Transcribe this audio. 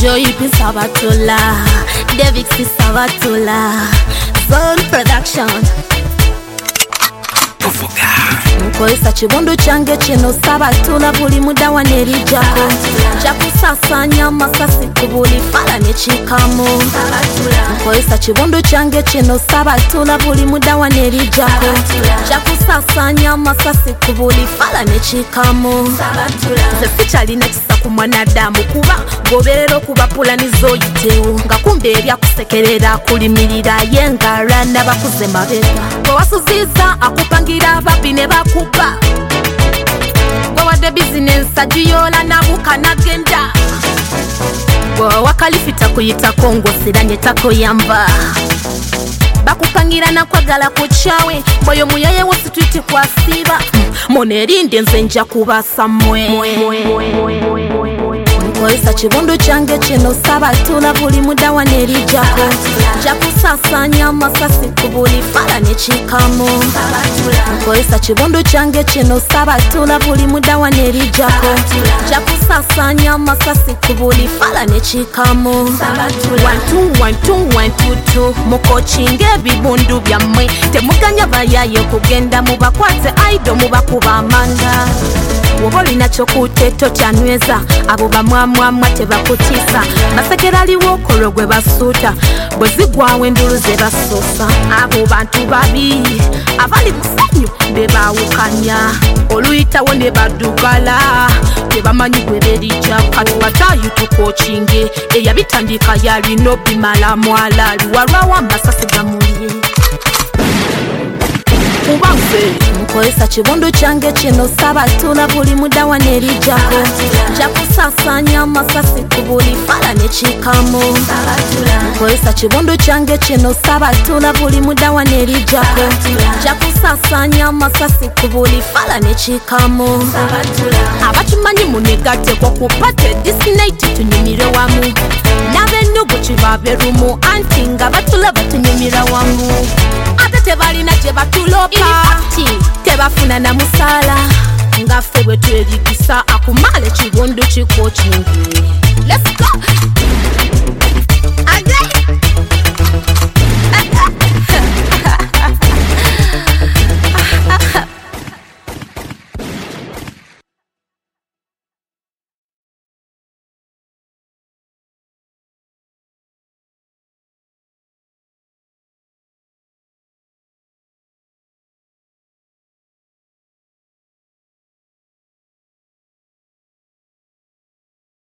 Joy Sabatula, David Sabatula, Zone Production. Nkoyesa kibondo kyange kino Sabatula buli muda wanerijako kyakusasanya amasasi ku buli fala ne kikamu. Nkoyesa kibondo kyange kino Sabatula buli muda wanerijako kyakusasanya amasasi ku buli fala ne kikamu. Nze sikyalina kisa ku mwanadamu kuba goberera okuba pulani zoyitewo nga kumbe ebyakusekerera kulimirira ye ngara n'abakuze mabega gwe wasuziza akupangira ababi ne bakuba gwe wadde bizinensi agiyola nabuka nagenda gwe wakalifita kuyitako ng'osiranye takoyamba bakupangira nakwagala ku kyawe bwoyo muyaye wo situiti kwasiba monerinde nze nja kubasa mmwe. Nkoyesa kibondo kyange kino Sabatula buli muda wanerijako kyakusasanya amasasi ku buli fala ne kikamu. Nkoyesa kibondo kyange kino Sabatula buli muda wanerijako kyakusasanya amasasi ku buli fala ne kikamu. 1-2-1-2-1-2-2 mukokinga ebibundu byammwe temuganya bayaye kugenda mubakwate aido mubakuba amanga. Woba olina kyokuteto kyanyweza abo bamwamwamwa tebakutisa basekeraliwo okolo gwe basuuta bwe zigwawo endulu ze basuusa. Abo bantu babi abali musanyu be baawukanya oluyitawo ne baddugala tebamanyi gwe berijja kati batayu tukokinge eyabitandika yalina obimala mwalaali walwawo amasasi gamulye. Nkoyesa kibondo kyange kino Sabatula buli muda wanerijako kyakusasanya amasasi ku buli fala ne kikamu. Nkoyesa kibondo kyange kino Sabatula buli muda wanerijako kyakusasanya amasasi ku buli fala ne kikamu. Abakimanyi munegatteko ku pate disinaiti tunyumire wamu n'abennugu kibaberumu anti nga batulaba tunyumira wamu. Ate tebalina gye batulopa tebafuna na musala ngaffe bwe twebikisa akumala ekibondo kikokingi. Let's go!